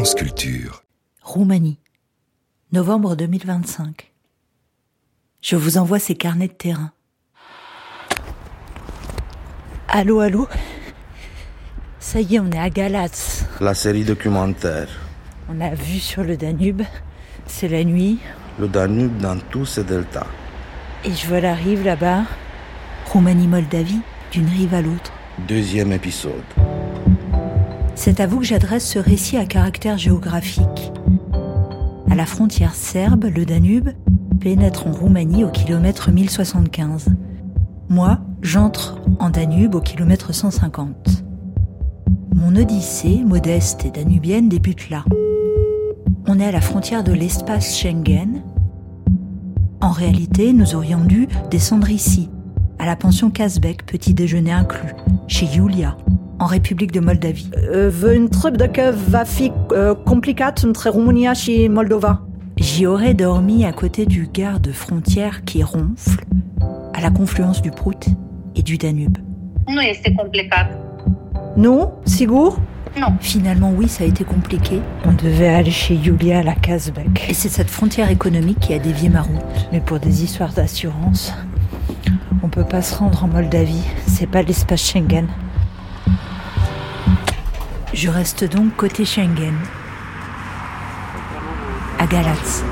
France Culture. Roumanie, novembre 2025. Je vous envoie ces carnets de terrain. Allô, allô. Ça y est, on est à Galați. La série documentaire. On a vu sur le Danube. C'est la nuit. Le Danube dans tous ses deltas. Et je vois la rive là-bas. Roumanie-Moldavie, d'une rive à l'autre. Deuxième épisode. C'est à vous que j'adresse ce récit à caractère géographique. À la frontière serbe, le Danube pénètre en Roumanie au kilomètre 1075. Moi, j'entre en Danube au kilomètre 150. Mon odyssée, modeste et danubienne, débute là. On est à la frontière de l'espace Schengen. En réalité, nous aurions dû descendre ici, à la pension Kazbek, petit déjeuner inclus, chez Yulia, en République de Moldavie. Een trip va fi complicat între România și Moldova. J'y aurais dormi à côté du garde-frontière qui ronfle, à la confluence du Prout et du Danube. Nu este complicat. Nu? Sigur? Non. Finalement, oui, ça a été compliqué. On devait aller chez Yulia à la Kazbek. Et c'est cette frontière économique qui a dévié ma route. Mais pour des histoires d'assurance, on peut pas se rendre en Moldavie. C'est pas l'espace Schengen. Je reste donc côté Schengen, à Galați.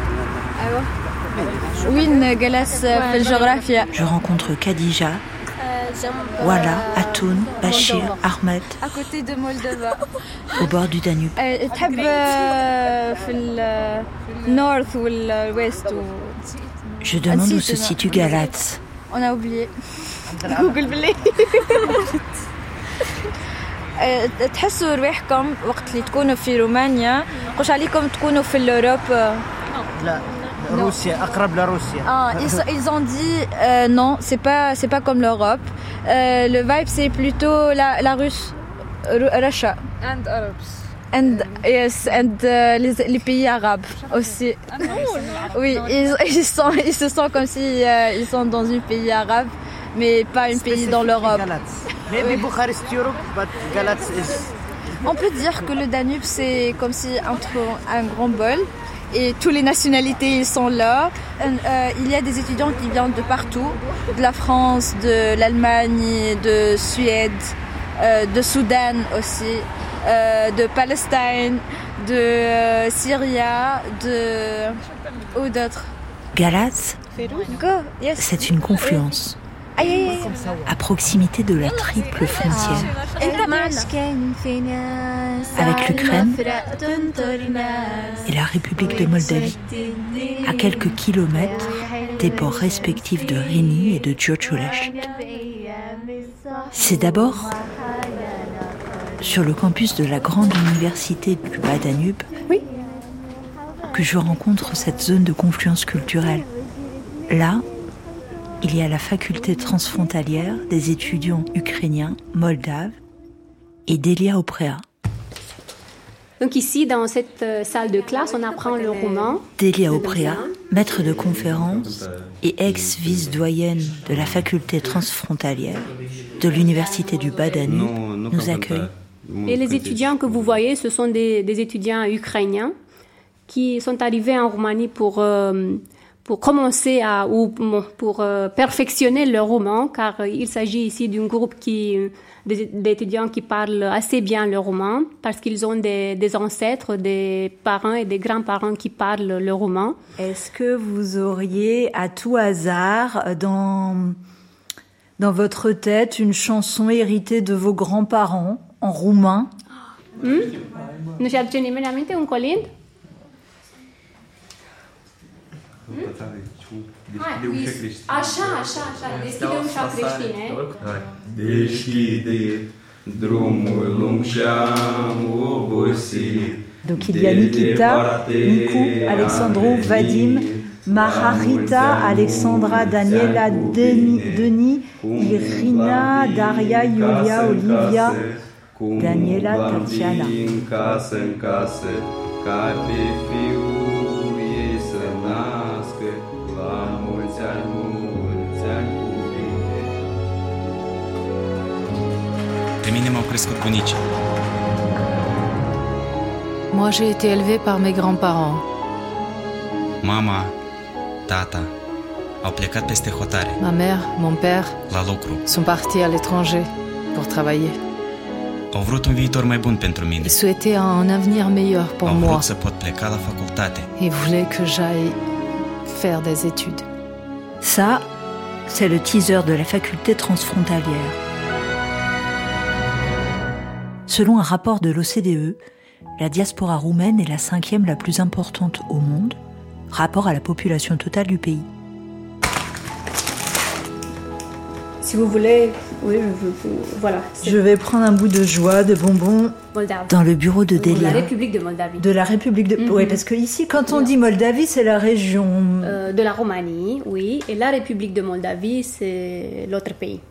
Je rencontre Khadija, Wala, Atoun, Bachir, Ahmed, à côté de Moldova. au bord du Danube. تحب في النورث والويست Je demande où se situe Galați. On a oublié. جوجل بالله. تحسوا رواحكم وقت اللي تكونوا في رومانيا قوش عليكم تكونوا في الأوروب؟ لا روسيا أقرب لروسيا. Ils ont dit non, c'est pas comme l'Europe. Le vibe c'est plutôt la Russia. And Arabs. And yes, and les pays arabes aussi. Oui, ils se sentent comme si ils sont dans un pays arabe, mais pas un pays dans l'Europe. Maybe Bucharest Europe, but Galați is. On peut dire que le Danube c'est comme si entre un grand bol et toutes les nationalités ils sont là. Il y a des étudiants qui viennent de partout, de la France, de l'Allemagne, de Suède, de Soudan aussi. De Palestine, de Syrie, ou d'autres. Galați, Yes. c'est une confluence, à proximité de la triple frontière, avec l'Ukraine et la République de Moldavie, à quelques kilomètres des ports respectifs de Reni et de Giurgiulești. C'est d'abord sur le campus de la grande université du Bas-Danube que je rencontre cette zone de confluence culturelle. Là, il y a la faculté transfrontalière des étudiants ukrainiens, moldaves et d'Elia Oprea. Donc ici, dans cette salle de classe, on apprend le roumain. Delia Oprea, maître de conférence et ex-vice-doyenne de la faculté transfrontalière de l'université du Bas-Danube, nous accueille. Et les étudiants que vous voyez, ce sont des étudiants ukrainiens qui sont arrivés en Roumanie pour commencer pour perfectionner leur roumain, car il s'agit ici d'un groupe d'étudiants qui parlent assez bien le roumain, parce qu'ils ont des ancêtres, des parents et des grands-parents qui parlent le roumain. Est-ce que vous auriez à tout hasard dans votre tête une chanson héritée de vos grands-parents en roumain? Nu și aduce nimeni aminte un colind? Așa, deschide ușa creștine. Deschide drumul lung și-am obosit. Donc il y a Nikita, Niku, Alexandru, Vadim, Maharita, Alexandra, Daniela, Denis, Irina, Daria, Yulia, Olivia, Daniela, Tatiana. Pe mine m-au crescut bunicii. Moi, j'ai été élevée par mes grands-parents. Mama, tata, au plecat peste hotare. Ma mère, mon père La lucru. sont partis à l'étranger pour travailler. Au vrut un viitor mai bun pentru mine. Ils souhaitaient un avenir meilleur pour Au moi. vrut să pot pleca la facultate. Ils voulaient que j'aille faire des études. Ça, c'est le teaser de la faculté transfrontalière. Selon un rapport de l'OCDE, la diaspora roumaine est la 5e la plus importante au monde, rapport à la population totale du pays. Si vous voulez, oui, voilà. Je vais prendre un bout de joie, de bonbons. Moldave. Dans le bureau de De la Delia. République de Moldavie. De la République de... Oui, parce que ici, quand on dit Moldavie, c'est la région... De la Roumanie, oui. Et la République de Moldavie, c'est l'autre pays.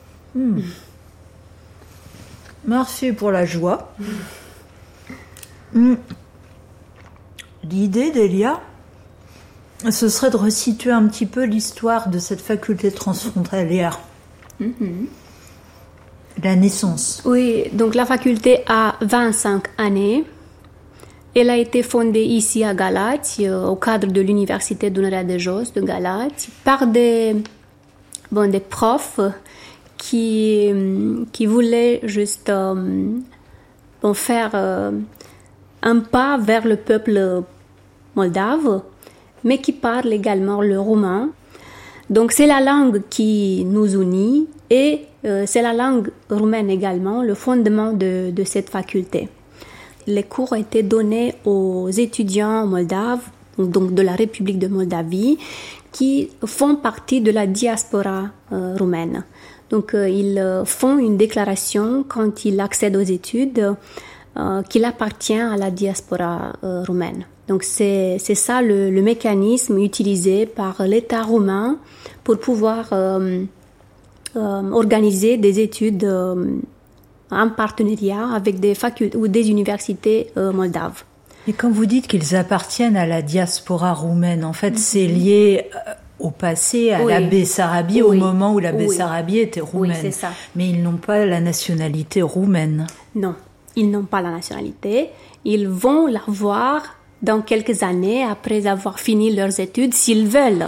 Merci pour la joie. L'idée, Delia, ce serait de resituer un petit peu l'histoire de cette faculté transfrontalière. La naissance. Oui, donc la faculté a 25 années. Elle a été fondée ici à Galați, au cadre de l'université Dunărea de Jos de Galați, par des profs qui voulaient juste faire un pas vers le peuple moldave, mais qui parlent également le roumain. Donc c'est la langue qui nous unit et c'est la langue roumaine également, le fondement de cette faculté. Les cours ont été donnés aux étudiants moldaves, donc de la République de Moldavie, qui font partie de la diaspora roumaine. Donc ils font une déclaration quand ils accèdent aux études qu'il appartient à la diaspora roumaine. Donc c'est ça le mécanisme utilisé par l'État roumain pour pouvoir organiser des études en partenariat avec des facultés ou des universités moldaves. Et quand vous dites qu'ils appartiennent à la diaspora roumaine, en fait, c'est lié au passé, à la Bessarabie, au moment où la Bessarabie était roumaine. Oui, c'est ça. Mais ils n'ont pas la nationalité roumaine. Non, ils n'ont pas la nationalité. Ils vont l'avoir dans quelques années après avoir fini leurs études, s'ils veulent.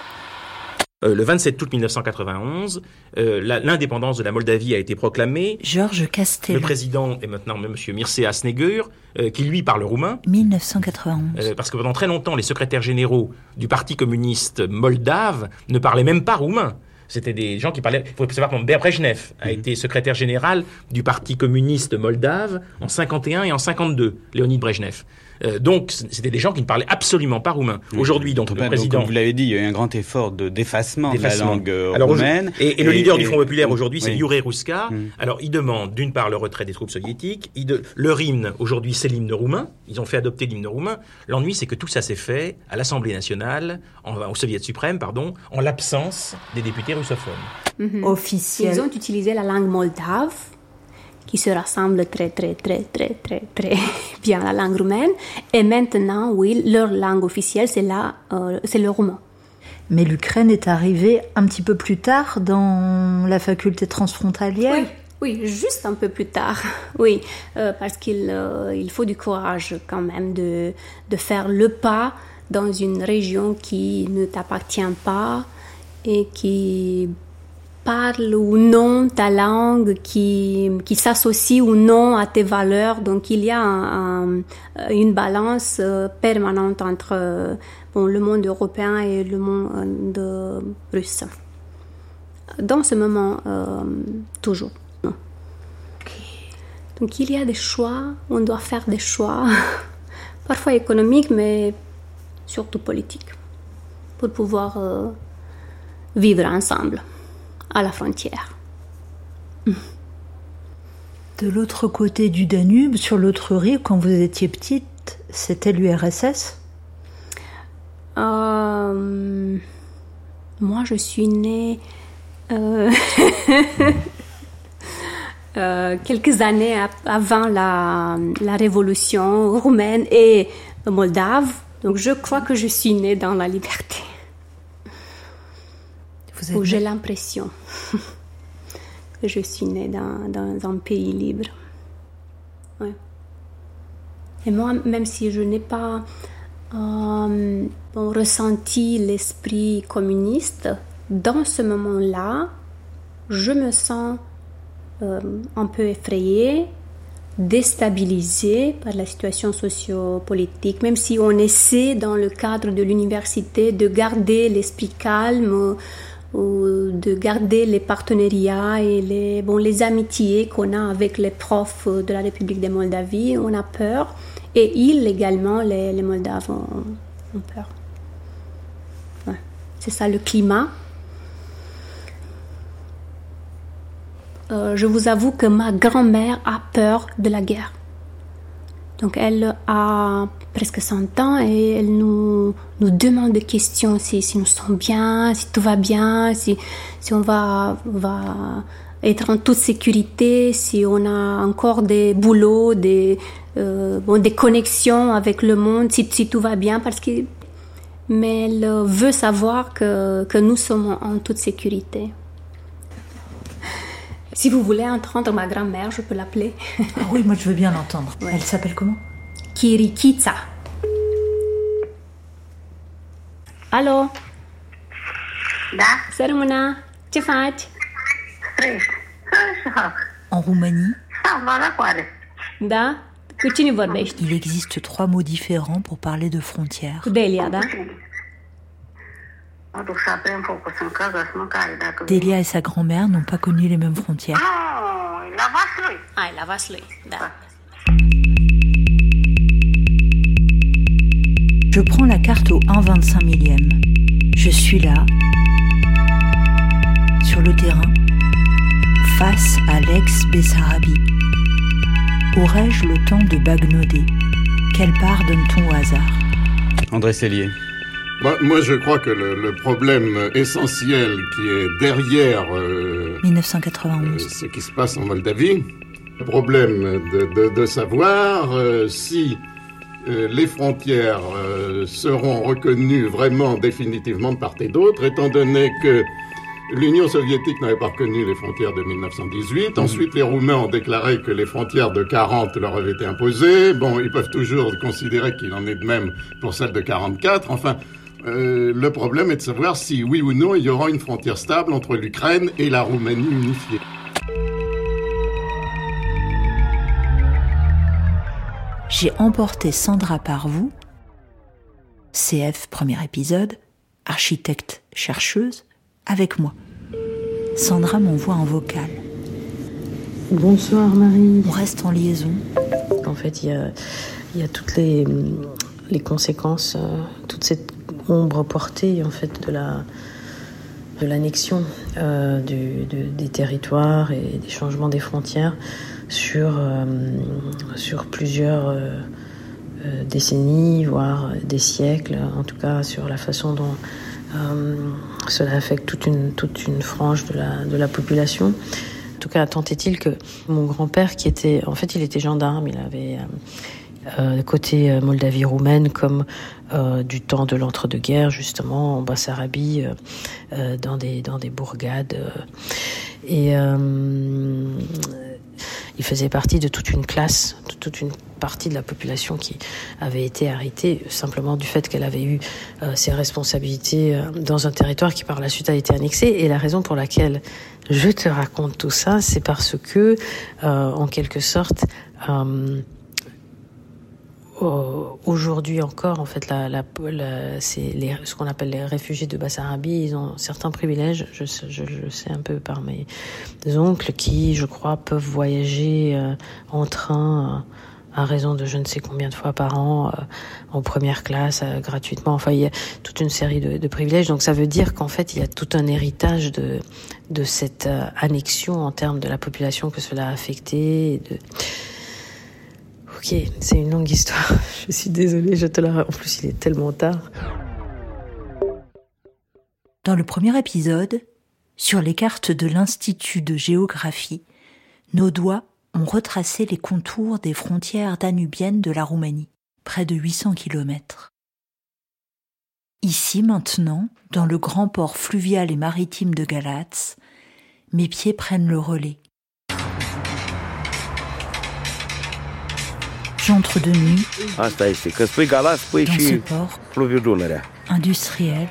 Le 27 août 1991, l'indépendance de la Moldavie a été proclamée. Georges Castel. Le président est maintenant M. Mircea Snegur, qui lui parle roumain. 1991. Parce que pendant très longtemps, les secrétaires généraux du Parti communiste moldave ne parlaient même pas roumain. C'était des gens qui parlaient... Il faut savoir que Brejnev a été secrétaire général du Parti communiste moldave en 51 et en 52, Léonid Brejnev. Donc, c'était des gens qui ne parlaient absolument pas roumain. Aujourd'hui, donc, le président... Comme vous l'avez dit, il y a eu un grand effort d'effacement de la langue roumaine. Et le leader du Front populaire aujourd'hui, c'est Yuri Ruska. Alors, il demande, d'une part, le retrait des troupes soviétiques. Leur hymne, aujourd'hui, c'est l'hymne roumain. Ils ont fait adopter l'hymne roumain. L'ennui, c'est que tout ça s'est fait à l'Assemblée nationale, au Soviet suprême, en l'absence des députés russophones. Officiels. Ils ont utilisé la langue moldave, qui se rassemble très bien à la langue roumaine. Et maintenant, oui, leur langue officielle, c'est le roumain. Mais l'Ukraine est arrivée un petit peu plus tard dans la faculté transfrontalière. Oui, juste un peu plus tard. Oui, parce qu'il faut du courage quand même de faire le pas dans une région qui ne t'appartient pas et qui parle ou non ta langue, qui s'associe ou non à tes valeurs. Donc il y a une balance permanente entre le monde européen et le monde russe. Dans ce moment, toujours. Non. Donc il y a des choix, on doit faire des choix, parfois économiques, mais surtout politiques, pour pouvoir vivre ensemble à la frontière. De l'autre côté du Danube, sur l'autre rive, quand vous étiez petite, c'était l'URSS ? Moi, je suis née quelques années avant la révolution roumaine et moldave. Donc, je crois que je suis née dans la liberté. Ou j'ai l'impression que je suis née dans un pays libre. Ouais. Et moi, même si je n'ai pas ressenti l'esprit communiste, dans ce moment-là, je me sens un peu effrayée, déstabilisée par la situation socio-politique, même si on essaie dans le cadre de l'université de garder l'esprit calme, ou de garder les partenariats et les amitiés qu'on a avec les profs de la République de Moldavie. On a peur, et ils également, les Moldaves ont peur. Ouais. C'est ça le climat. Je vous avoue que ma grand-mère a peur de la guerre. Donc elle a presque 100 ans et elle nous demande des questions, si nous sommes bien, si tout va bien, si on va être en toute sécurité, si on a encore des boulots, des connexions avec le monde, si tout va bien, mais elle veut savoir que nous sommes en toute sécurité. Si vous voulez entendre ma grand-mère, je peux l'appeler. Ah oui, moi je veux bien l'entendre. Ouais. Elle s'appelle comment? Kirikitsa. Allô? Da? Sărmâna, ce faci? En Roumanie, Da? Cu cine vorbești? il existe 3 mots différents pour parler de frontières. Cu Delia, da? Delia et sa grand-mère n'ont pas connu les mêmes frontières. La Vaslui, da. Je prends la carte au 1/25 millième. Je suis là, sur le terrain, face à l'ex-Bessarabie. Aurais-je le temps de bagnoder? Quelle part donne-t-on au hasard? André Sellier. Moi, je crois que le problème essentiel qui est derrière 1991. Ce qui se passe en Moldavie, le problème de savoir si les frontières seront reconnues vraiment définitivement de part et d'autre, étant donné que l'Union soviétique n'avait pas reconnu les frontières de 1918. Ensuite, les Roumains ont déclaré que les frontières de 40 leur avaient été imposées. Bon, ils peuvent toujours considérer qu'il en est de même pour celles de 44. Enfin, le problème est de savoir si, oui ou non, il y aura une frontière stable entre l'Ukraine et la Roumanie unifiée. J'ai emporté Sandra par vous, CF premier épisode, architecte chercheuse, avec moi. Sandra m'envoie un vocal. Bonsoir Marie. On reste en liaison. En fait, il y a toutes les conséquences, toute cette ombre portée en fait de l'annexion des territoires et des changements des frontières sur plusieurs décennies, voire des siècles, en tout cas sur la façon dont cela affecte toute une frange de la population. En tout cas, tant est-il que mon grand-père, il était gendarme, il avait côté Moldavie roumaine, comme du temps de l'entre-deux-guerres, justement, en Bassarabie, dans des bourgades. Et il faisait partie de toute une classe, de toute une partie de la population qui avait été arrêtée simplement du fait qu'elle avait eu ses responsabilités dans un territoire qui par la suite a été annexé. Et la raison pour laquelle je te raconte tout ça, c'est parce que, en quelque sorte, aujourd'hui encore, en fait, ce qu'on appelle les réfugiés de Bassarabie, ils ont certains privilèges. Je le sais un peu par mes oncles qui, je crois, peuvent voyager en train à raison de je ne sais combien de fois par an, en première classe, gratuitement. Enfin, il y a toute une série de privilèges. Donc, ça veut dire qu'en fait, il y a tout un héritage de cette annexion en termes de la population que cela a affecté. Ok, c'est une longue histoire. Je suis désolée, en plus, il est tellement tard. Dans le premier épisode, sur les cartes de l'Institut de géographie, nos doigts ont retracé les contours des frontières danubiennes de la Roumanie, près de 800 km. Ici, maintenant, dans le grand port fluvial et maritime de Galați, mes pieds prennent le relais. J'entre de nuit dans ce port industriel,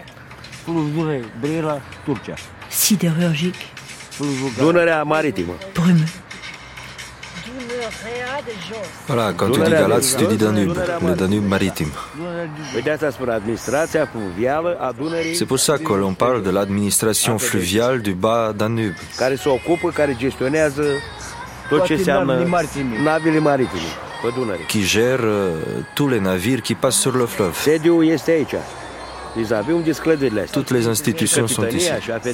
sidérurgique, brumeux. Voilà, quand tu dis Galatz, tu dis Danube, le Danube maritime. C'est pour ça que l'on parle de l'administration fluviale du bas Danube. Qui gère tous les navires qui passent sur le fleuve. Toutes les institutions sont ici.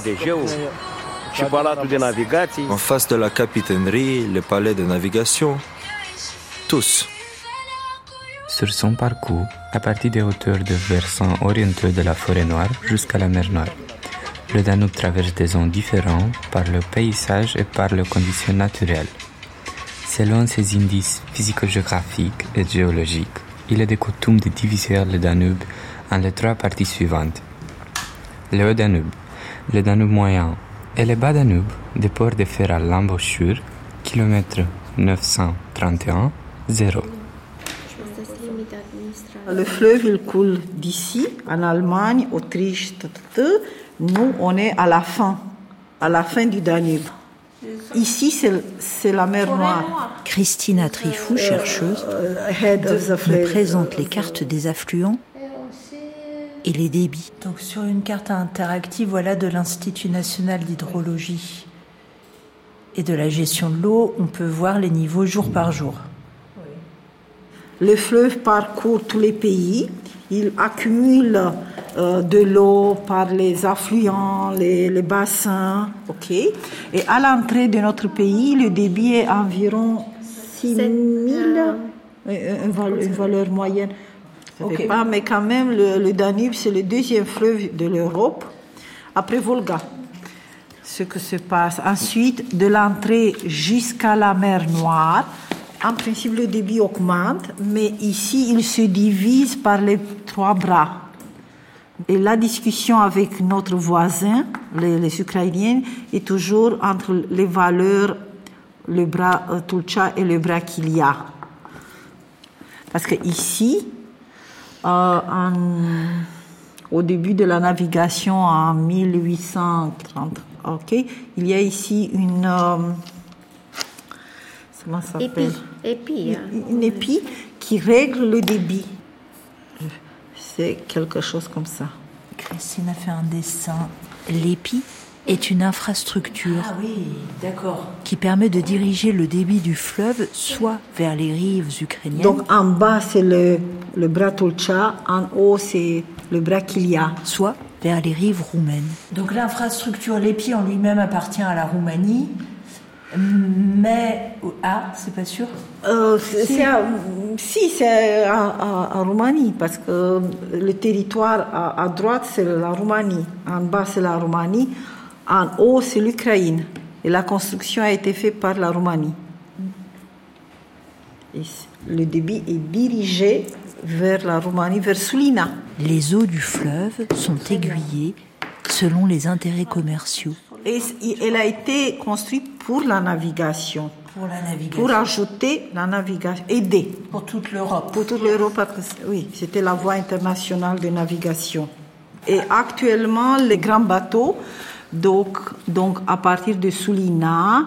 En face de la capitainerie, le palais de navigation, tous. Sur son parcours, à partir des hauteurs de versants orientaux de la forêt noire jusqu'à la mer Noire, le Danube traverse des zones différentes par le paysage et par les conditions naturelles. Selon ses indices physico-géographiques et géologiques, il est de coutume de diviser le Danube en les trois parties suivantes. Le Haut-Danube, le Danube moyen et le Bas-Danube, des ports de fer à l'embouchure, kilomètre 931, 0. Le fleuve, il coule d'ici, en Allemagne, Autriche, nous, on est à la fin du Danube. Ici, c'est la mer Noire. Christina Trifou, chercheuse, me présente les cartes des affluents et les débits. Donc sur une carte interactive, voilà, de l'Institut national d'hydrologie et de la gestion de l'eau, on peut voir les niveaux jour par jour. Le fleuve parcourt tous les pays. Il accumule de l'eau par les affluents, les bassins. Ok. Et à l'entrée de notre pays, le débit est environ 6 000, une valeur moyenne. Okay. Pas, mais quand même, le Danube, c'est le deuxième fleuve de l'Europe, après Volga. Ce que se passe ensuite, de l'entrée jusqu'à la mer Noire, en principe, le débit augmente, mais ici, il se divise par les trois bras. Et la discussion avec notre voisin, les Ukrainiens, est toujours entre les valeurs, le bras Tulcha et le bras Kilia. Parce que ici, au début de la navigation en 1830, okay, il y a ici une... comment ça s'appelle ? Une épi qui règle le débit. C'est quelque chose comme ça. Christine a fait un dessin. L'épi est une infrastructure qui permet de diriger le débit du fleuve soit vers les rives ukrainiennes. Donc en bas c'est le bras Tulcha, en haut c'est le bras Kilia. Soit vers les rives roumaines. Donc l'infrastructure, l'épi en lui-même appartient à la Roumanie. Mais c'est pas sûr. C'est en Roumanie parce que le territoire à droite c'est la Roumanie, en bas c'est la Roumanie, en haut c'est l'Ukraine et la construction a été faite par la Roumanie. Et le débit est dirigé vers la Roumanie, vers Sulina. Les eaux du fleuve sont aiguillées selon les intérêts commerciaux. Et elle a été construite pour la navigation. Pour ajouter la navigation, aider. Pour toute l'Europe. Pour toute l'Europe, parce que oui, c'était la voie internationale de navigation. Et actuellement, les grands bateaux, donc à partir de Sulina,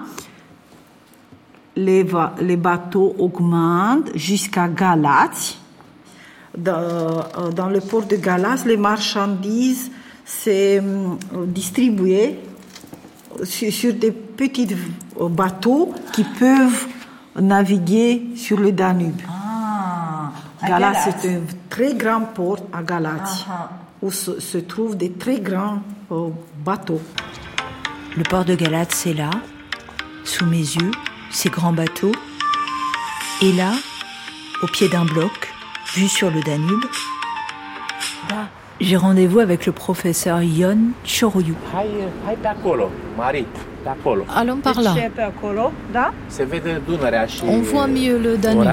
les bateaux augmentent jusqu'à Galatz. Dans le port de Galatz, les marchandises c'est distribué sur des petits bateaux qui peuvent naviguer sur le Danube. Galatz, c'est un très grand port à Galatz, où se trouvent des très grands bateaux. Le port de Galatz, c'est là, sous mes yeux, ces grands bateaux. Et là, au pied d'un bloc, vu sur le Danube, j'ai rendez-vous avec le professeur Ion Choroiu. Allons par là. On voit mieux le Danube.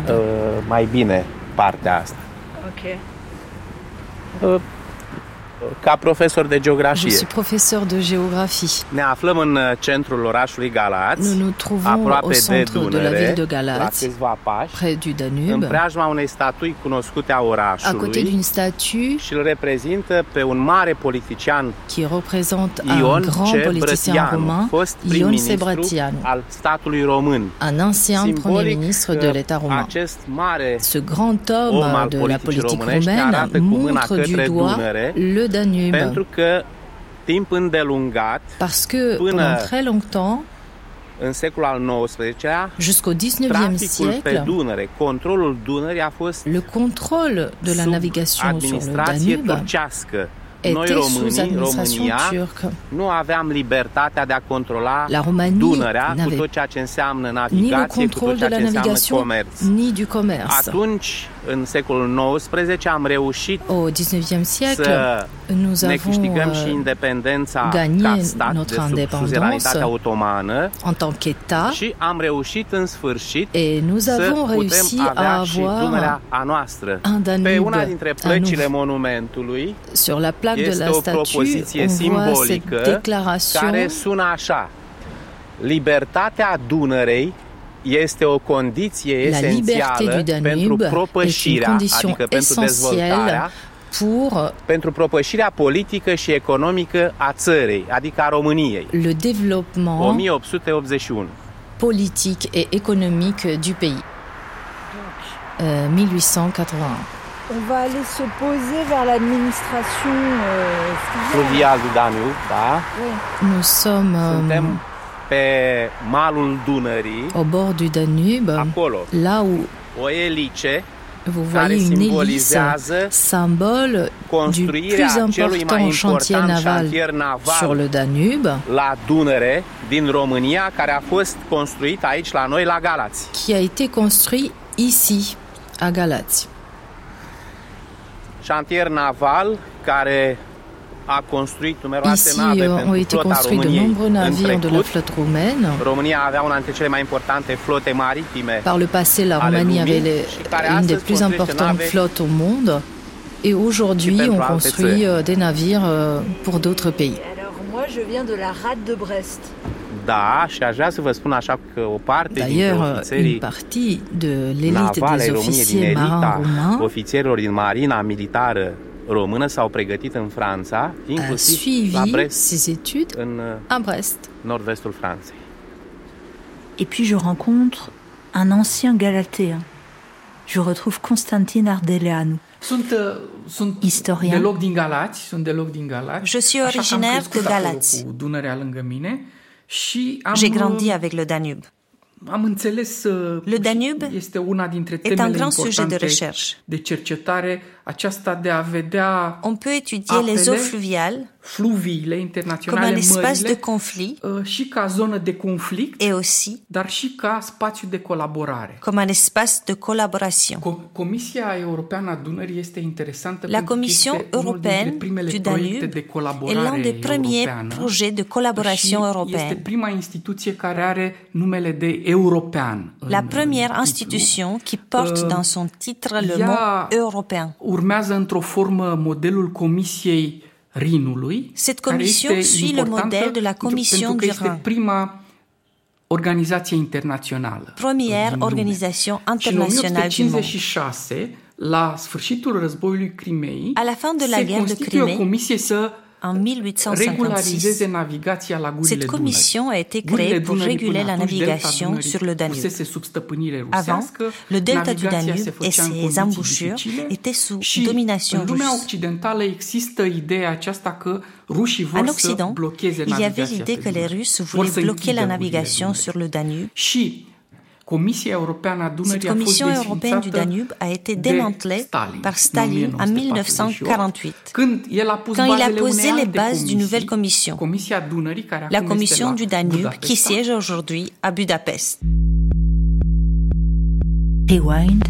ca profesor de geografie. Je suis professeur de géographie. Ne aflăm în centrul orașului Galați, nous nous trouvons au centre de la ville de Galați, près du Danube, în preajma unei statui cunoscute a orașului, à côté d'une statue și îl reprezintă pe un mare politician qui représente un grand politicien romain, Ion Sebrătianu, al statului român. Un ancien premier ministre de l'État romain. Ce grand homme de la politique romaine montre du doigt le Danube. Pentru că timp îndelungat, parce que pendant très longtemps, în secolul al XIX-lea, jusqu'au XIXe siècle, Dunăre, controlul Dunării a fost le contrôle de la navigation sur le Danube turcească. Noi românii, România, nu aveam libertatea de a controla Dunărea cu tot ceea ce înseamnă navigație, cu tot ceea ce înseamnă comerț. Ni du commerce. Atunci, în secolul XIX, am reușit au XIXe siècle, nous ne câștigăm și independența ca stat de sub suzeranitate otomană en tant qu'État, și am reușit în sfârșit să putem avea și Dunărea a noastră. Pe una dintre plăcile monumentului sur la plaque de la statue, on voit cette déclaration care sună așa: libertatea Dunărei este o condiție esențială pentru propășirea, adică pentru dezvoltarea, pentru propășirea politică și economică a țării, adică a României. Le développement 1881. Politique et économique du pays. 1881. On va aller se poser vers l'administration fluviale du Danube, da? Oui. Nous sommes pe malul Dunării, au bord du Danube, acolo, là où o elice vous voyez une hélice, symbole du plus important chantier naval sur le Danube, la Dunăre, din România, care a fost construit aici la noi la Galați. Qui a été construit ici à Galați. Chantier naval care a construit numeroase nave pentru flota României în trecut. România avea una dintre cele mai importante flote maritime. Par le passé, la Roumanie avait une des plus importantes flottes au monde. Et aujourd'hui, on construit des navires pour d'autres pays. Alors moi, je viens de la rade de Brest. Da, și aș vrea să vă spun așa că o parte dintre ofițerii navale României din elita ofițerilor din marina militară română s-au pregătit în Franța, inclusiv la Brest, în nord-vestul Franței. Et puis je rencontre un ancien Galatéen. Je retrouve Constantin Ardeleanu. Sunt historien. Deloc din Galați, Je suis originaire de Galați. Cu Dunărea lângă mine și J'ai grandi avec le Danube. Am înțeles, le Danube este una dintre temele importante de cercetare, aceasta de a vedea on peut étudier les eaux fluviile internaționale, comme un espace de conflit, și ca zonă de conflict, et aussi, dar și ca spațiu de colaborare. Comme un espace de collaboration. Comisia Europeană a Dunării este interesantă La Commission européenne du Danube est l'un des premiers projets de collaboration européenne. Este prima instituție care are numele de european. La première institution qui porte dans son titre le mot européen. Urmează într-o formă modelul Comisiei Rinului. Cette commission suit le modèle de la Commission du Rhin. Prima organizație internațională. Première organisation internationale du monde. Și în 1956, la sfârșitul războiului Crimeei, à la fin de la guerre de Crimée, o comisie să en 1856, cette commission a été créée pour réguler la navigation sur le Danube. Avant, le delta du Danube et ses embouchures étaient sous domination russe. En Occident, il y avait l'idée que les Russes voulaient bloquer la navigation sur le Danube. Cette commission européenne du Danube a été démantelée par Staline en 1948, quand il a posé les bases d'une nouvelle commission, la commission du Danube, qui siège aujourd'hui à Budapest. Rewind,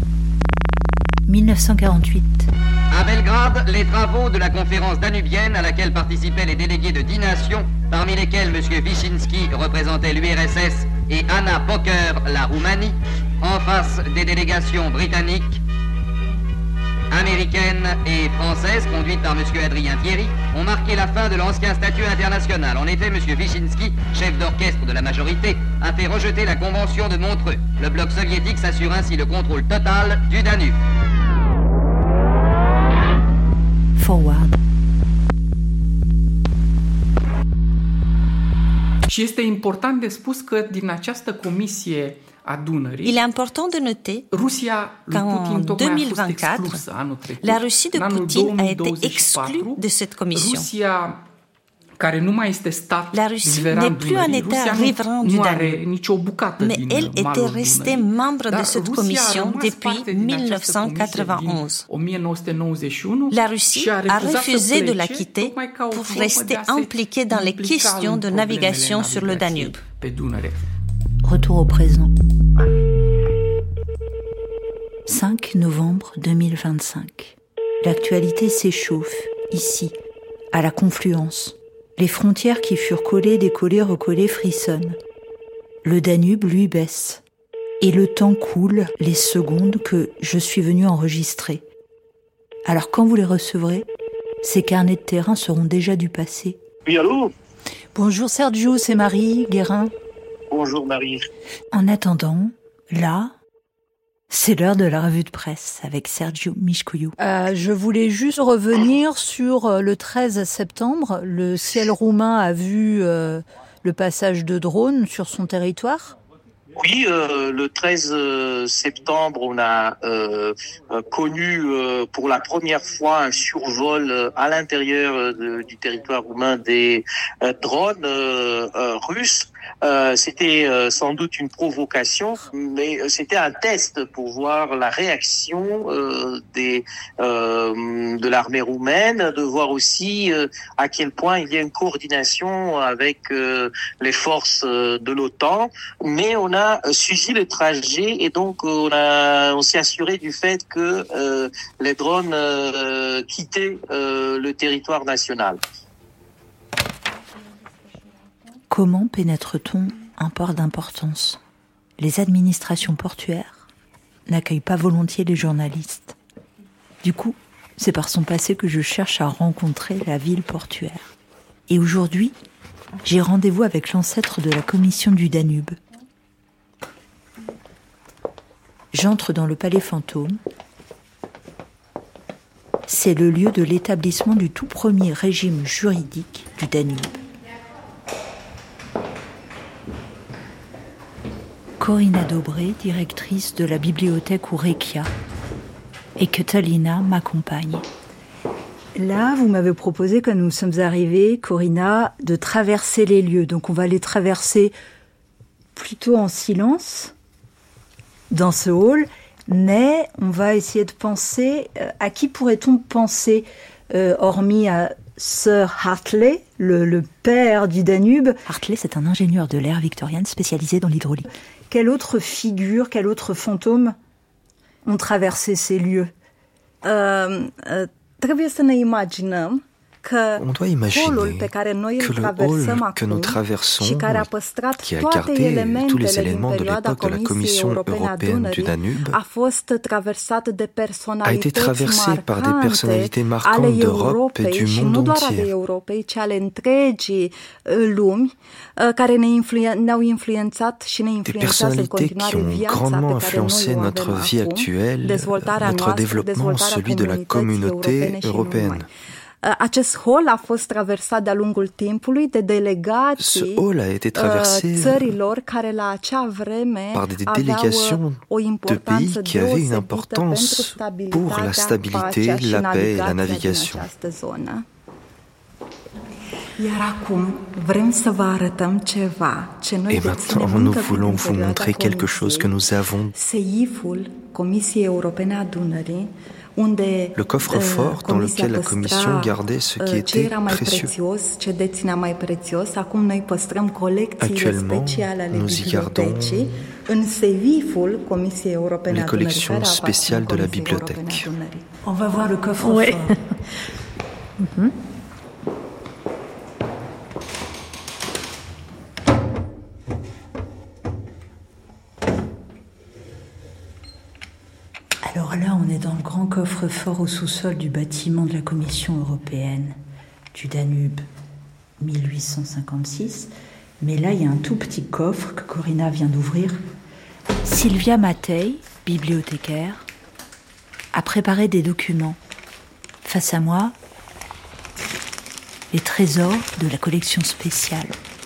1948. À Belgrade, les travaux de la conférence danubienne à laquelle participaient les délégués de 10 nations, parmi lesquels M. Wyszynski représentait l'URSS et Anna Poker la Roumanie, en face des délégations britanniques, américaines américaines et françaises, conduites par M. Adrien Thierry, ont marqué la fin de l'ancien statut international. En effet, M. Wyszynski, chef d'orchestre de la majorité, a fait rejeter la convention de Montreux. Le bloc soviétique s'assure ainsi le contrôle total du Danube. Forward. Și este important de spus că din această comisie a Dunării, il est important de noter qu'en 2024, la Russie de Poutine a été exclue de cette commission. La Russie n'est plus un État riverain du Danube, mais elle était restée membre de cette commission depuis 1991. La Russie a refusé de la quitter pour rester impliquée dans les questions de navigation sur le Danube. Retour au présent. 5 novembre 2025. L'actualité s'échauffe, ici, à la confluence. Les frontières qui furent collées, décollées, recollées frissonnent. Le Danube, lui, baisse. Et le temps coule, les secondes que je suis venu enregistrer. Alors quand vous les recevrez, ces carnets de terrain seront déjà du passé. Oui, allô ? Bonjour Sergio, c'est Marie Guérin. Bonjour Marie. En attendant, là, c'est l'heure de la revue de presse avec Sergiu Mișcuiu. Je voulais juste revenir sur le 13 septembre. Le ciel roumain a vu le passage de drones sur son territoire. Oui, le 13 septembre, on a connu pour la première fois un survol à l'intérieur du territoire roumain des drones russes. C'était sans doute une provocation, mais c'était un test pour voir la réaction de l'armée roumaine, de voir aussi à quel point il y a une coordination avec les forces de l'OTAN. Mais on a suivi le trajet et donc on s'est assuré du fait que les drones quittaient le territoire national. Comment pénètre-t-on un port d'importance ? Les administrations portuaires n'accueillent pas volontiers les journalistes. Du coup, c'est par son passé que je cherche à rencontrer la ville portuaire. Et aujourd'hui, j'ai rendez-vous avec l'ancêtre de la commission du Danube. J'entre dans le palais fantôme. C'est le lieu de l'établissement du tout premier régime juridique du Danube. Corina Dobré, directrice de la bibliothèque Ourekia, et Catalina m'accompagne. Là, vous m'avez proposé, quand nous sommes arrivés, Corina, de traverser les lieux. Donc on va les traverser plutôt en silence, dans ce hall, mais on va essayer de penser, à qui pourrait-on penser, hormis à Sir Hartley, le père du Danube. Hartley, c'est un ingénieur de l'ère victorienne spécialisé dans l'hydraulique. Quelle autre figure, quel autre fantôme ont traversé ces lieux? Trebuie să ne imaginăm On doit imaginer que le hall que nous traversons, qui a gardé tous les éléments de l'époque de la Commission européenne du Danube, a été traversé par des personnalités marquantes d'Europe et du monde entier. Des personnalités qui ont grandement influencé notre vie actuelle, notre développement, celui de la communauté européenne. Ce hall a été traversé par des délégations de pays qui avaient une importance pour la stabilité, la paix et la navigation. Et maintenant, nous voulons vous montrer quelque chose que nous avons. Le coffre-fort dans lequel la Commission gardait ce qui était précieux. Actuellement, nous y gardons les collections spéciales de la bibliothèque. On va voir le coffre-fort. Ouais. Alors là, on est dans grand coffre-fort au sous-sol du bâtiment de la Commission européenne du Danube, 1856. Mais là, il y a un tout petit coffre que Corinna vient d'ouvrir. Sylvia Mattei, bibliothécaire, a préparé des documents. Face à moi, les trésors de la collection spéciale.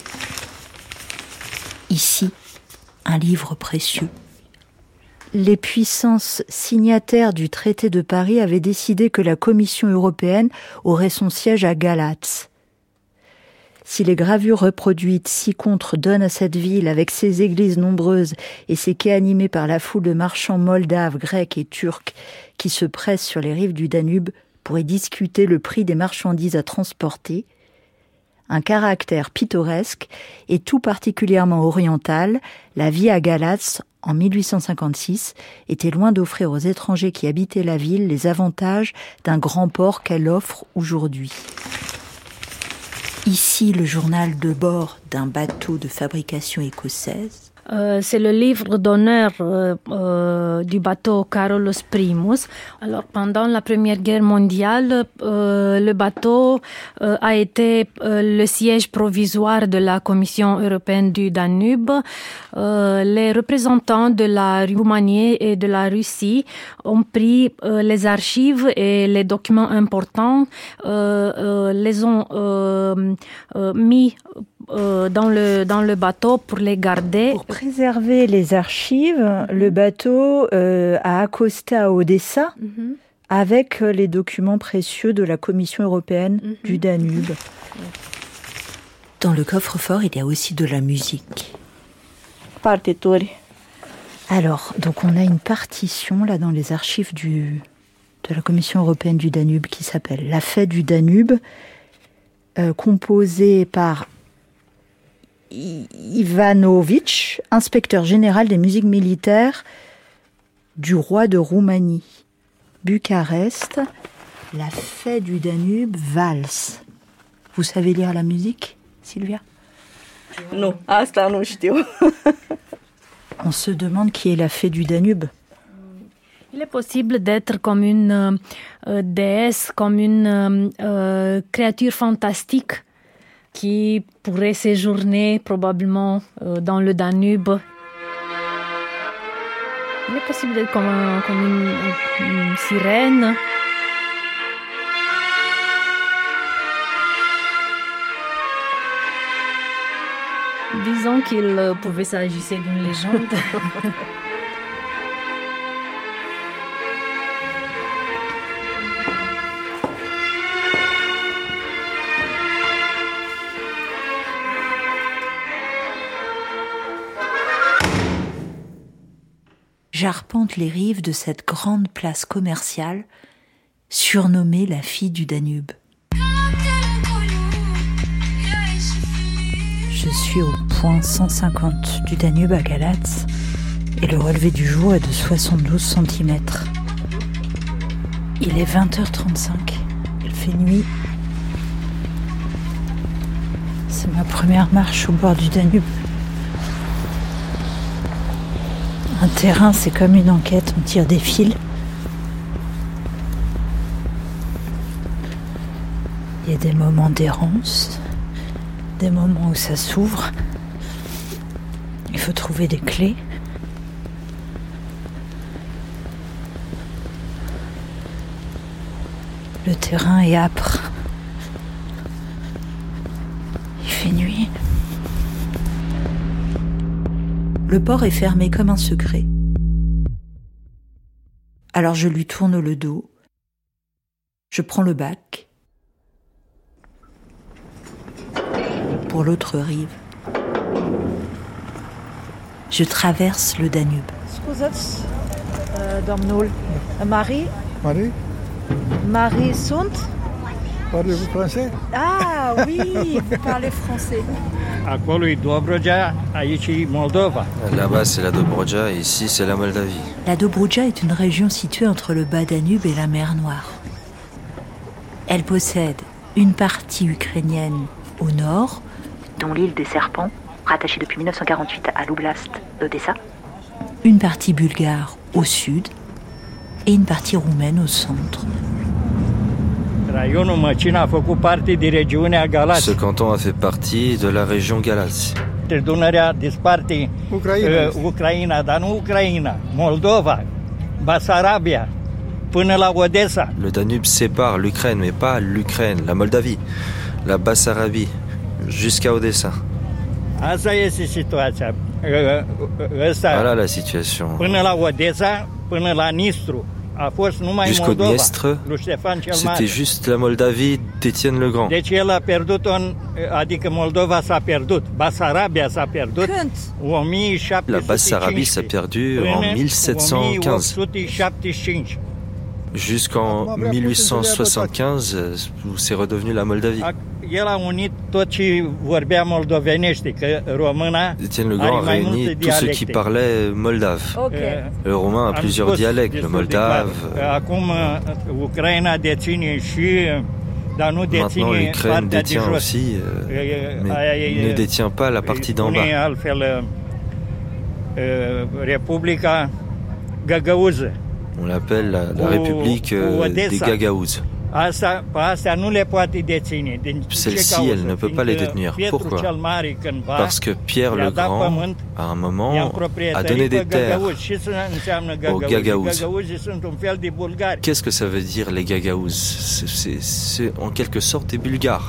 Ici, un livre précieux. Les puissances signataires du traité de Paris avaient décidé que la Commission européenne aurait son siège à Galatz. Si les gravures reproduites ci-contre donnent à cette ville, avec ses églises nombreuses et ses quais animés par la foule de marchands moldaves, grecs et turcs qui se pressent sur les rives du Danube pour y discuter le prix des marchandises à transporter, un caractère pittoresque et tout particulièrement oriental, la vie à Galatz en 1856 était loin d'offrir aux étrangers qui habitaient la ville les avantages d'un grand port qu'elle offre aujourd'hui. Ici, le journal de bord d'un bateau de fabrication écossaise. C'est le livre d'honneur du bateau Carolus Primus. Alors, pendant la Première Guerre mondiale, le bateau a été le siège provisoire de la Commission européenne du Danube. Les représentants de la Roumanie et de la Russie ont pris les archives et les documents importants, les ont mis dans le bateau pour les garder. Pour préserver les archives, le bateau a accosté à Odessa avec les documents précieux de la Commission européenne du Danube. Dans le coffre-fort, il y a aussi de la musique. Partitori. Alors, donc on a une partition là dans les archives de la Commission européenne du Danube qui s'appelle La Fête du Danube, composée par Ivanovic, inspecteur général des musiques militaires du roi de Roumanie. Bucarest, la fée du Danube, valse. Vous savez lire la musique, Sylvia? Non, asta nu știu. On se demande qui est la fée du Danube. Il est possible d'être comme une déesse, comme une créature fantastique qui pourrait séjourner probablement dans le Danube. Il est possible d'être comme une sirène. Disons qu'il pouvait s'agir d'une légende. J'arpente les rives de cette grande place commerciale, surnommée la fille du Danube. Je suis au point 150 du Danube à Galatz et le relevé du jour est de 72 cm. Il est 20h35, il fait nuit. C'est ma première marche au bord du Danube. Un terrain, c'est comme une enquête, on tire des fils. Il y a des moments d'errance, des moments où ça s'ouvre. Il faut trouver des clés. Le terrain est âpre. Il fait nuit. Le port est fermé comme un secret. Alors je lui tourne le dos. Je prends le bac. Pour l'autre rive. Je traverse le Danube. Scuzați, domnul Marie? Marie sunt? Parlez-vous français? Ah oui, vous parlez français. Acolo e Dobroja, aici e Moldova. Là-bas, c'est la Dobroja et ici, c'est la Moldavie. La Dobroja est une région située entre le bas Danube et la mer Noire. Elle possède une partie ukrainienne au nord, dont l'île des Serpents, rattachée depuis 1948 à l'oblast d'Odessa, une partie bulgare au sud, et une partie roumaine au centre. Ce canton a fait partie de la région Galați. Le Danube sépare l'Ukraine, mais pas l'Ukraine, la Moldavie, la Bassarabie, jusqu'à Odessa. Voilà la situation. Jusqu'au Dniestre, c'était juste la Moldavie d'Étienne le Grand. La Bassarabie s'est perdue en 1715. Jusqu'en 1875, où c'est redevenu la Moldavie. Étienne le Grand a réuni tous ceux qui parlaient moldave. Le roumain a plusieurs dialectes, le moldave. Maintenant, l'Ukraine détient aussi, mais ne détient pas la partie d'en bas. On l'appelle la République des Gagaouze. Celle-ci, elle ne peut pas les détenir. Pourquoi ? Parce que Pierre le Grand, à un moment, a donné des terres aux Gagaouze. Qu'est-ce que ça veut dire, les Gagaouze ? C'est en quelque sorte des Bulgares.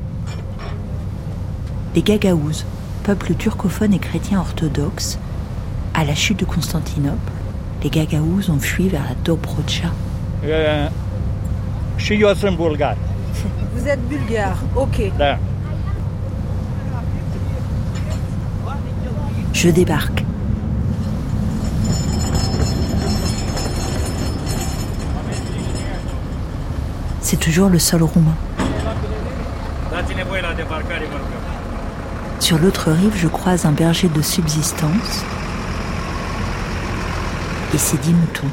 Les Gagaouze, peuple turcophone et chrétien orthodoxe, à la chute de Constantinople, les Gagaouze ont fui vers la Dobroja. Vous êtes bulgare, ok. Je débarque. C'est toujours le sol roumain. Sur l'autre rive, je croise un berger de subsistance et ses 10 moutons.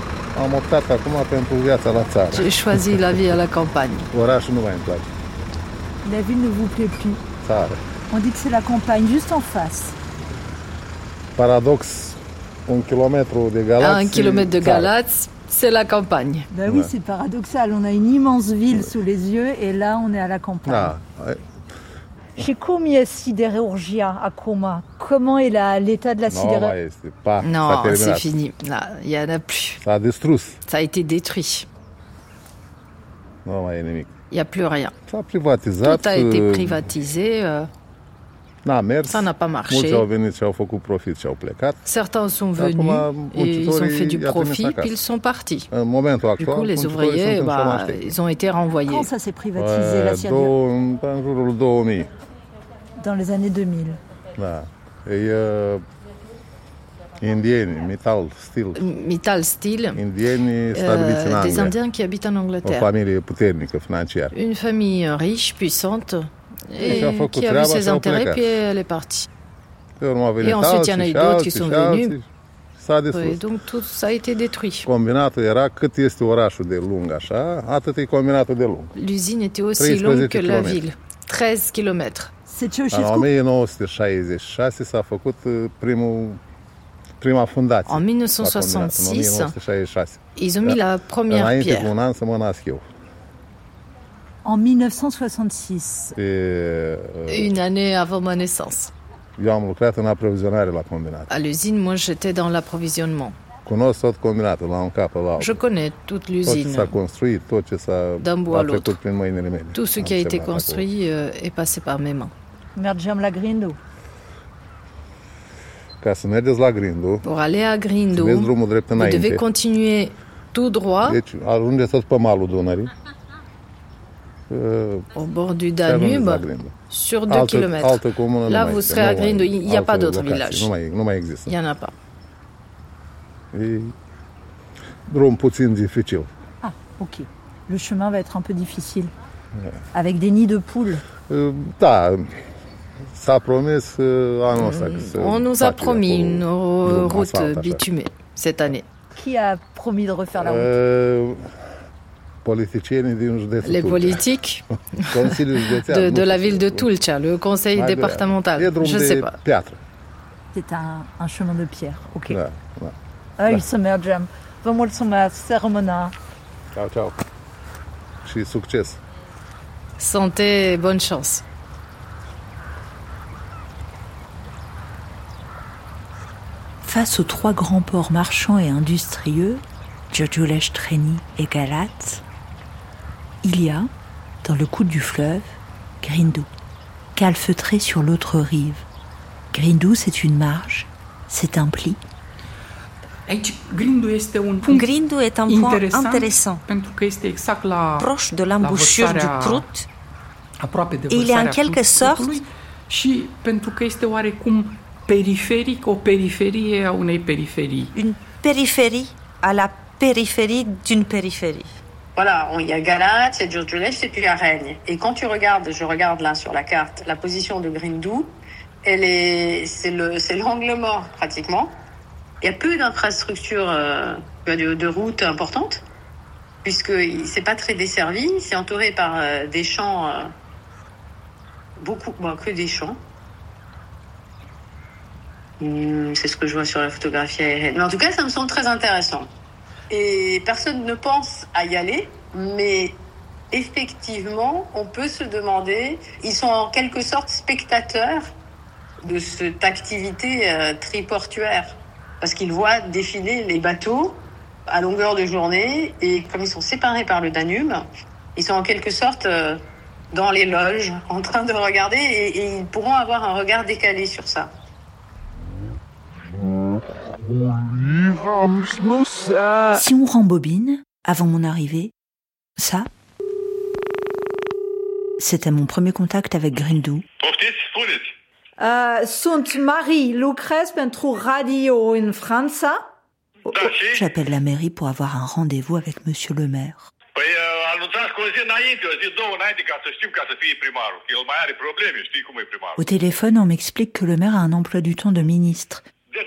J'ai choisi la vie à la campagne. La ville ne vous plaît plus. On dit que c'est la campagne, juste en face. Paradoxe, 1 kilomètre de Galați. À 1 kilomètre de Galați, c'est la campagne. Ben oui, c'est paradoxal. On a une immense ville sous les yeux et là, on est à la campagne. Chez cum e sidérurgia acum? Comment est l'état de la sidérurgie? Non, c'est fini. Là, il n'y en a plus. Ça a été détruit. Il n'y a plus rien. Tout a été privatisé. Ça n'a pas marché. Certains sont venus et ils ont fait du profit, puis ils sont partis. Du coup, les ouvriers, ils ont été renvoyés. Quand ça s'est privatisé, la sidérurgie? Dans les années 2000. Mittal Steel, des Indiens qui habitent en Angleterre. Une famille riche, puissante, et qui a vu ses intérêts, puis elle est partie. Et ensuite, il y en a eu d'autres qui sont venus. Et donc tout ça a été détruit. L'usine était aussi longue que la ville, 13 km. En 1966 s-a făcut prima fundație. En 1966, ils ont mis la première pierre. En 1966. Une année avant ma naissance. Eu am lucrat în aprovizionare la combinat. À l'usine, moi j'étais dans l'approvisionnement. Cunosc tot combinatul, la un cap, la Je connais toute l'usine. Tot ce s-a construit, tot ce d'un bout à l'autre. Prin mâinile mele. Tout ce qui a été construit est passé par mes mains. Mergeam la Grindu. Ca să mergeți la Grindu, pour aller à Grindu, vous devez continuer tout droit. Deci ajungeți tot pe malul Dunării. Au bord du Danube, sur 2 km. Là, vous serez à Grindu. Il n'y a pas d'autres villages. Il n'y en a pas. Drum puțin dificil. Ah, ok. Le chemin va être un peu difficile. Avec des nids de poules. Da. S-a promis anul ăsta. On nous a promis une route bitumée cette année. Qui a promis de refaire la route? Les politiques de la ville de Tulcea, le conseil départemental. Je ne sais pas. C'est un chemin de pierre. Ok. Aici să mergem. Vă mulțumesc, să rămână. Ciao, ciao. Și succes. Santé, bonne chance. Face aux trois grands ports marchands et industrieux, Giurgiuleș-Treni et Galați, il y a, dans le coude du fleuve, Grindu, calfeutré sur l'autre rive. Grindu, c'est une marge, c'est un pli. Grindu est un point intéressant, proche de l'embouchure du Prut, et il est en quelque sorte une périphérie à la périphérie d'une périphérie. Voilà, il y a Galați, il y a Giurgiuleș et puis il y a Reni. Et quand je regarde là sur la carte, la position de Grindu, c'est l'angle mort pratiquement. Il y a peu d'infrastructures de routes importantes, puisque c'est pas très desservi, c'est entouré par des champs, que des champs. C'est ce que je vois sur la photographie aérienne. Mais en tout cas, ça me semble très intéressant. Et personne ne pense à y aller, mais effectivement, on peut se demander, ils sont en quelque sorte spectateurs de cette activité triportuaire, parce qu'ils voient défiler les bateaux à longueur de journée, et comme ils sont séparés par le Danube, ils sont en quelque sorte dans les loges, en train de regarder, et ils pourront avoir un regard décalé sur ça. Si on rembobine, avant mon arrivée, ça, c'était mon premier contact avec Grindu. Sunt Marie, lucrez pentru radio în Franța. J'appelle la mairie pour avoir un rendez-vous avec monsieur le maire. Au téléphone, on m'explique que le maire a un emploi du temps de ministre.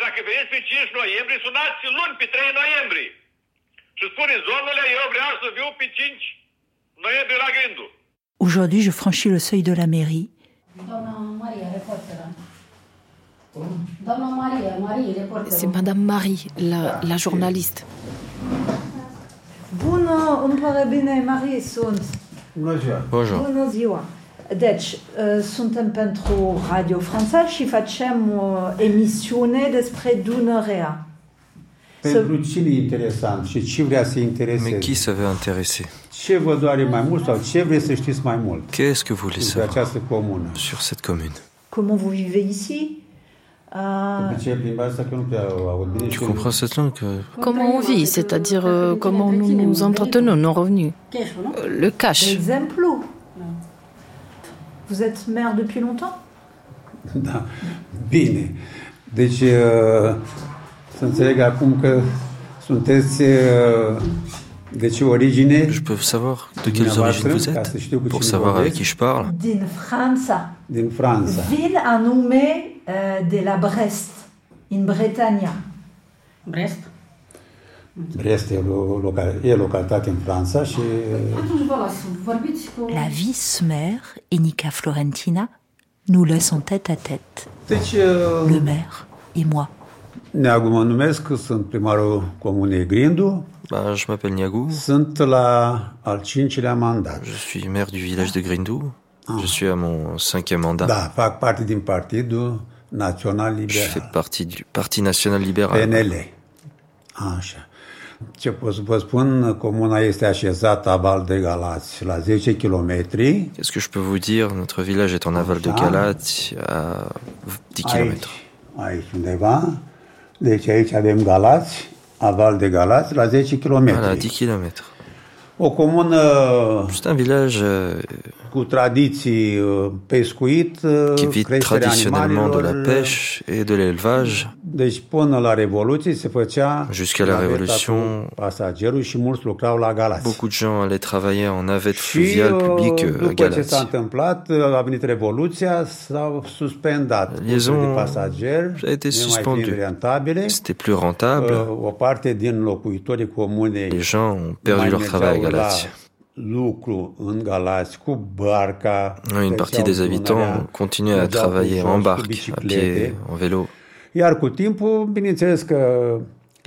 Aujourd'hui, je franchis le seuil de la mairie. C'est Madame Marie, la journaliste. Bună, îmi pare bine, Marie sunt. Bonjour. Bună ziua. Deci, suntem pentru Radio Franța și facem o emisiune despre Dunărea. Pentru cine e interesant și ce vrea să intereseze? Mais qui ça veut intéresser? Ce vă doare mai mult sau ce vreți să știți mai mult? Qu'est-ce que vous voulez savoir sur cette commune? Comment vous vivez ici? Tu comprends cette langue? Comment on vit, c'est-à-dire comment nous nous entretenons nos revenus. Le cash. Exemplu. Vous êtes maire depuis longtemps? Da, bine. Deci, să înțeleg acum că sunteți de ce origine? Je peux savoir de quelles origines vous êtes, pour savoir avec qui je parle. Din Franța. Din Franța. Vin anume de la Brest, în Bretania. Brest? Brest e localitate în Franța și... La vice-maire, Enica Florentina, nous laisse en tête-à-tête. Deci, le maire et moi. Neagu mă numesc, sunt primarul comunei Grindu. Je m'appelle Niagou. Sunt la al 5-lea mandat. Je suis maire du village de Grindu. Je suis à mon 5e mandat. Da, fac parte din Partidul Național Liberal. Je fais partie du Parti National Liberal. PNL. Așa. Ce pot să vă spun, comuna este așezată a Val de Galați, la 10 km. Qu'est-ce que je peux vous dire? Notre village est en aval de Galați, à 10 km. Aici undeva. Deci aici avem Galați, aval de Galați, la 10 km. La 10 km. O comună... C'est un village... cu tradiții pescuit, qui vit traditionnellement de la pêche et de l'élevage. Deci până la Revoluție se făcea... Jusqu'à la Révolution, pasagerul și mulți lucrau la Galați. Beaucoup de gens allaient travailler en navette fluviale publique à Galați. După ce s-a întâmplat, a venit Revoluția, s-au suspendat liaison pasageri, a été suspendue. C'était plus rentable. O parte din locuitorii comunei... Les gens ont perdu leur travail à Galați. Une partie des habitants continuaient à travailler en barque, à pied, en vélo.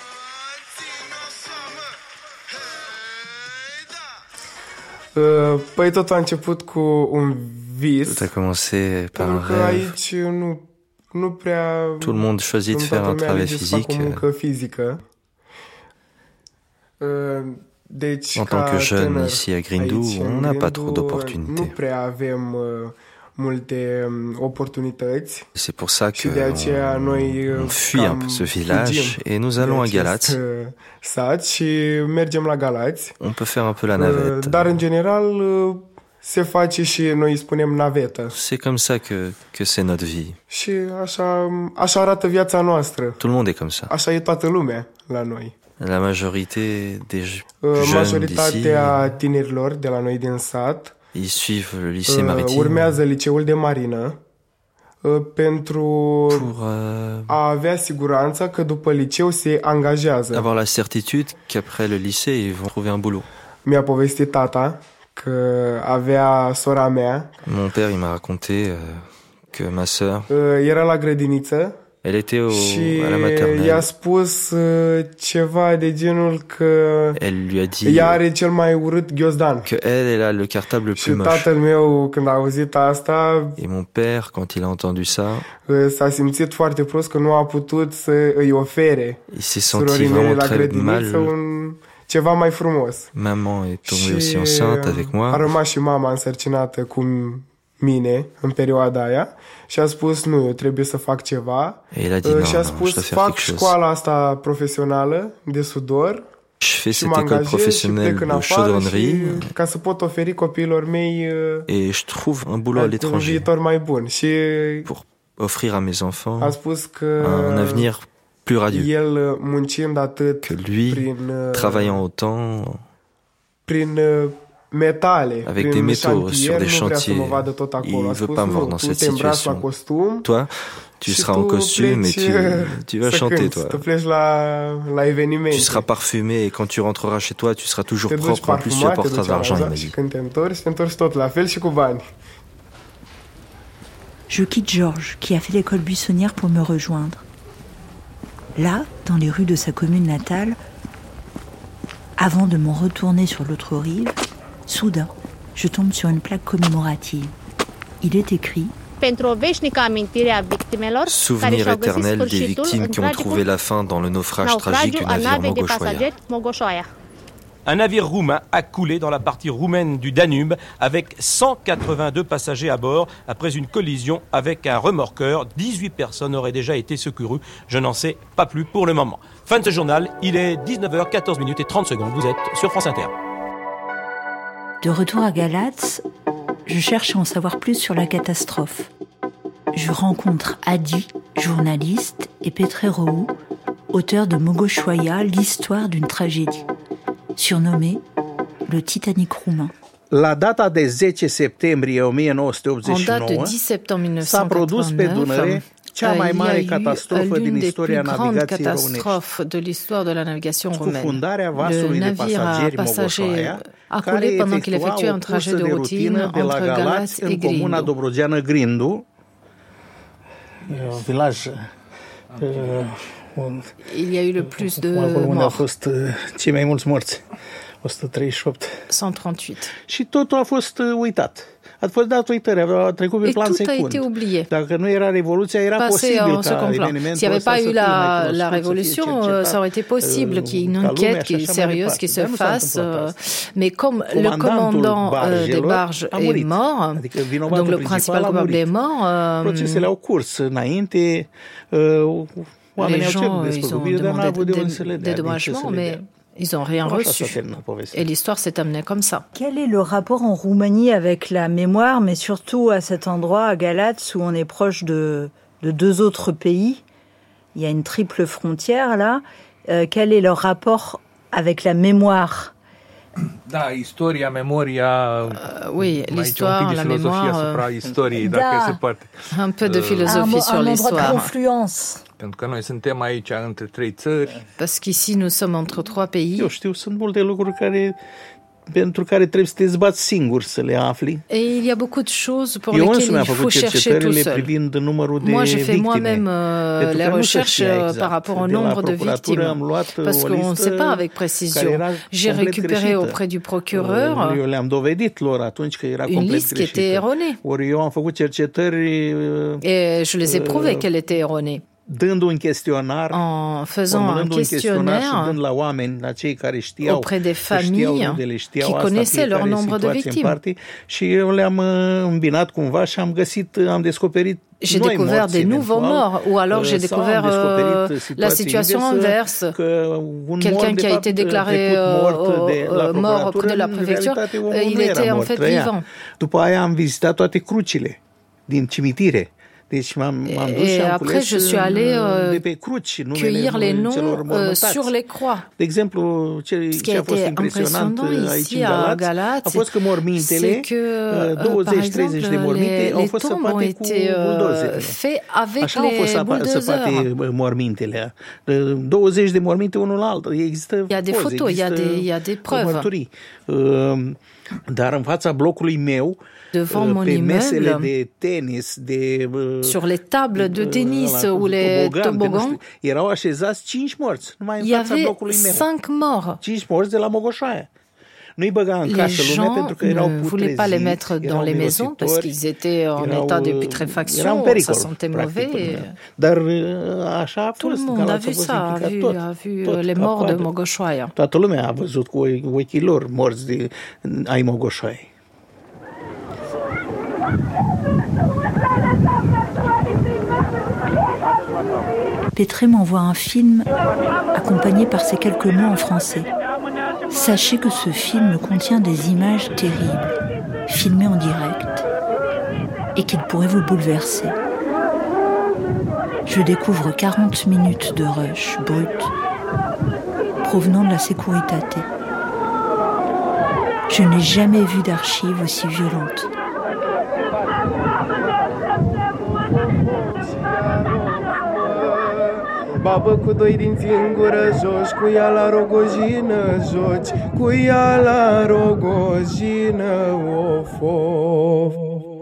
Păi totul a început cu un vis. Tout a commencé par un rêve. Aici nu prea... Tout le monde choisit de faire un travail physique. En tant que jeune ici à Grindou, on n'a pas trop d'opportunités. C'est pour ça qu'on fuit un peu ce village et nous allons à Galați. On peut faire un peu la navette. C'est comme ça que c'est notre vie. Tout le monde est comme ça. La majorité des jeunes d'ici, ils suivent le lycée maritime pour avoir la certitude qu'après le lycée, ils vont trouver un boulot. Mon père, il m'a raconté que ma sœur, elle était à la maternelle. Elle lui a dit qu'elle a le cartable le plus moche. Et mon père, quand il a entendu ça, il s'est senti vraiment très mal. Maman est tombée aussi enceinte avec moi. Et il a dit non, je dois faire quelque chose. Je fais cette école professionnelle de chaudronnerie et je trouve un boulot à l'étranger pour offrir à mes enfants un avenir plus radieux que lui, travaillant autant avec des métaux sur des chantiers. Il ne veut pas me voir dans cette situation. Toi, tu seras en costume et tu vas chanter, toi. Tu seras parfumé et quand tu rentreras chez toi, tu seras toujours propre. En plus, tu apporteras de l'argent, il m'a dit. Je quitte Georges, qui a fait l'école buissonnière pour me rejoindre. Là, dans les rues de sa commune natale, avant de m'en retourner sur l'autre rive, soudain, je tombe sur une plaque commémorative. Il est écrit « Souvenir éternel des victimes qui ont trouvé la fin dans le naufrage tragique du navire Mogoshoaia ». Un navire roumain a coulé dans la partie roumaine du Danube avec 182 passagers à bord après une collision avec un remorqueur. 18 personnes auraient déjà été secourues. Je n'en sais pas plus pour le moment. Fin de ce journal, il est 19h14 et 30 secondes. Vous êtes sur France Inter. De retour à Galați, je cherche à en savoir plus sur la catastrophe. Je rencontre Adi, journaliste, et Petre Rou, auteur de Mogoshoaia, l'histoire d'une tragédie, surnommé le Titanic roumain. La data de 10 septembrie 1989 s-a produs pe Dunăre cea mai mare catastrofă din istoria navigației românești. De l'histoire de la navigation roumaine. Le navire passager a coulé pendant qu'il effectuait un trajet de routine entre Galați et comuna dobrogeană Grindu. Villaj. Il y a eu le plus de morts. Au fost cei mai mulți morți. 138. 138. Și totul a fost uitat. A fost dat uitări, a trecut pe plan secund. Dacă nu era revoluția, era posibil ca evenimentul S'il n'y avait pas eu la révolution, ça aurait été possible qu'il y ait une enquête sérieuse qui se fasse. Mais comme le commandant des barges est mort, donc le principal coupable est mort, procesele au curs înainte, les gens ils ont demandé des dédommagements, mais ils n'ont rien reçu. Et l'histoire s'est amenée comme ça. Quel est le rapport en Roumanie avec la mémoire, mais surtout à cet endroit, à Galați, où on est proche de deux autres pays? Il y a une triple frontière, là. Quel est leur rapport avec la mémoire? Oui, l'histoire, la mémoire, un peu de philosophie sur l'histoire. Un endroit de confluence. Parce qu'ici, nous sommes entre trois pays. Et il y a beaucoup de choses pour lesquelles il faut chercher tout seul. Moi, j'ai fait moi-même les recherches par rapport au nombre de victimes, parce qu'on ne sait pas avec précision. J'ai récupéré auprès du procureur une liste qui était erronée. Et je les ai prouvés qu'elle était erronée. en faisant un questionnaire auprès des familles qui connaissaient leur nombre de victimes. J'ai découvert des nouveaux morts, ou alors j'ai découvert la situation inverse. Quelqu'un qui a été déclaré mort auprès de la préfecture, il était en fait vivant. Et après, je suis allé cueillir les noms sur les croix. Ce qui a été impressionnant ici à Galate, c'est que, par exemple, les tombes ont été faits avec les bulldozers. Il y a des photos, il y a des preuves. Devant mon immeuble, sur les tables de tennis ou les toboggans, il y avait 5 morts. Les gens ne voulaient pas les mettre dans les maisons parce qu'ils étaient en état de putréfaction, ça sentait mauvais. Tout le monde a vu ça, a vu les morts de Mogoșoaia. Toată lumea a văzut cu ochii lor morți ai Mogoșoaiei. Pétré m'envoie un film accompagné par ces quelques mots en français. Sachez que ce film contient des images terribles, filmées en direct, et qu'il pourrait vous bouleverser. Je découvre 40 minutes de rush brut, provenant de la Securitate. Je n'ai jamais vu d'archives aussi violentes. Babă cu doi dinți în gură joci, cu ea la Rogojină joci, cu ea la Rogojină, of, of.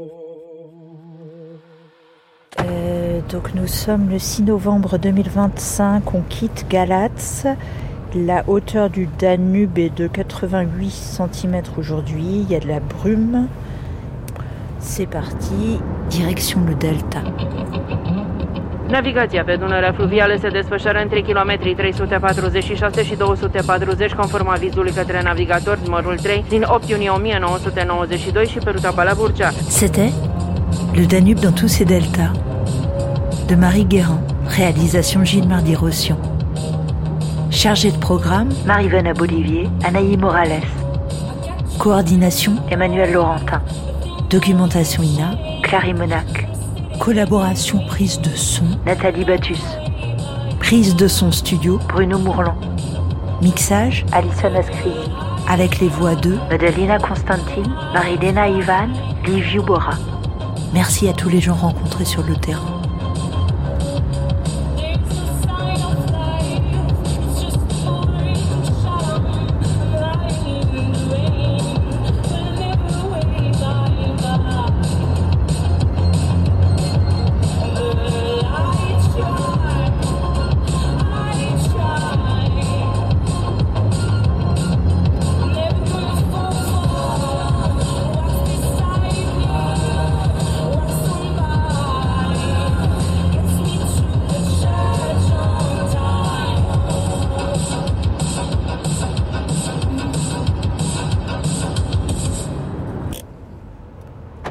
Donc nous sommes le 6 novembre 2025, on quitte Galatz. La hauteur du Danube est de 88 cm aujourd'hui, il y a de la brume. C'est parti, direction le delta. Navigația pe Dunărea fluvială se desfășoară între kilometrii 346 și 240 conform avizului către navigator numărul 3 din 8 iunie 1992 și pe ruta Balaburcea. C'était Le Danube dans tous ses deltas de Marie Guérin, réalisation Gilles Mardy-Rossian. Chargé de programme Marie-Vena Bolivier, Anaïs Morales. Coordination Emmanuel Laurentin. Documentation INA Clary Monac. Collaboration prise de son Nathalie Battus. Prise de son studio Bruno Mourlan. Mixage Alison Ascri. Avec les voix de Madalina Constantine, Marie-Lena Ivan, Liviu Bora. Merci à tous les gens rencontrés sur le terrain.